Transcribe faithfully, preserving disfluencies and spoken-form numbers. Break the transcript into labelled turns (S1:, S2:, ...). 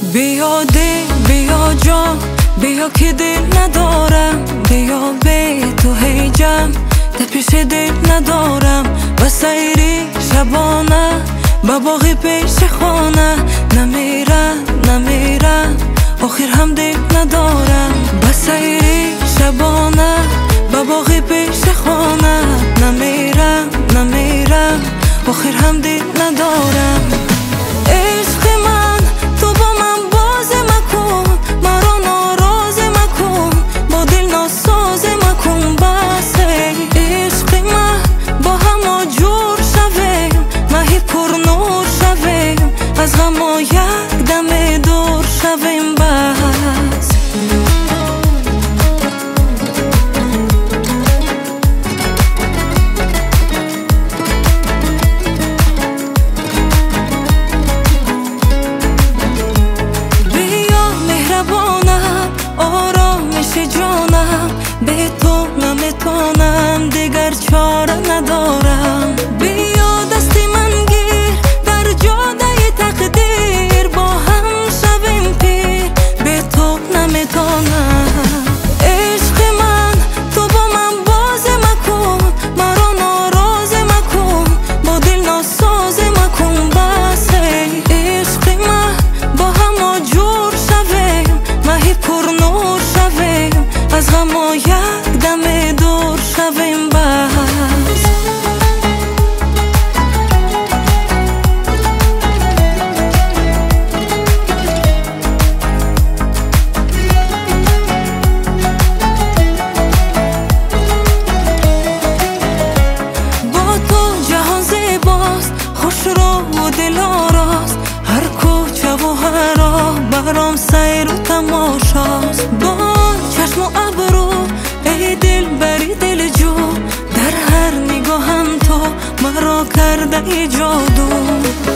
S1: بیا دل بیا جان، بیا که دل ندارم، بیا به تو هیجم ده پیش دل ندارم. و سیری شبانه با باقی پیش خانه، نمیرم نمیرم آخر هم دل ندارم. با سیری شبانه با باقی پیش خانه، نمیرم نمیرم آخر هم دل ندارم. عشق من تو با من باز مکن، مرا ناراض مکن، با دل ناساز مکن. بس عشق من با هم جور شویم، مهی پر نور شویم، از غم یک دم دور شویم. بس جانم، به تو نمیتونم دیگر چاره ندارم. بیا دستی من گیر در جاده تقدیر، با هم شویم پیر، به تو نمیتونم. عشق من تو با من باز مکن، مرا ناراض مکن، با دل ناساز مکن. بس عشق من با هم جور شویم، مهی پر نور شویم، از غم یک دم دور شویم. بس با تو جهان زیباست، خوش رو و دل آراست، هر کوچه و هر راه برام سیر و تماشاست. با چشم و ابرو ای دل بری دل جو، در هر نگاهم تو مرا کرده ای جادو.